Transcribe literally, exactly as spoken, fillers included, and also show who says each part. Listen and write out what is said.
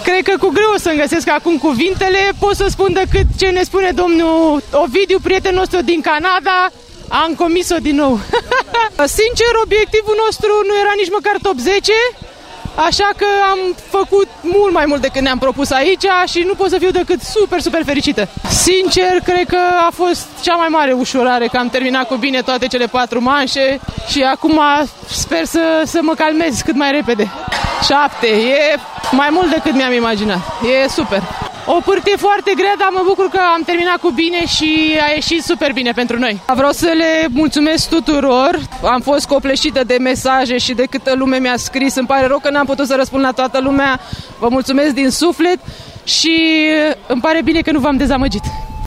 Speaker 1: Cred că cu greu o să-mi găsesc acum cuvintele. Pot să spun decât ce ne spune domnul Ovidiu, prietenul nostru din Canada. Am comis-o din nou. Sincer, obiectivul nostru nu era nici măcar top zece, așa că am făcut mult mai mult decât ne-am propus aici și nu pot să fiu decât super, super fericită. Sincer, cred că a fost cea mai mare ușurare că am terminat cu bine toate cele patru manșe și acum sper să, să mă calmez cât mai repede. Șapte, e mai mult decât mi-am imaginat. E super. O pârtie foarte grea, dar mă bucur că am terminat cu bine și a ieșit super bine pentru noi. Vreau să le mulțumesc tuturor. Am fost copleșită de mesaje și de câtă lume mi-a scris. Îmi pare rău că n-am putut să răspund la toată lumea. Vă mulțumesc din suflet și îmi pare bine că nu v-am dezamăgit.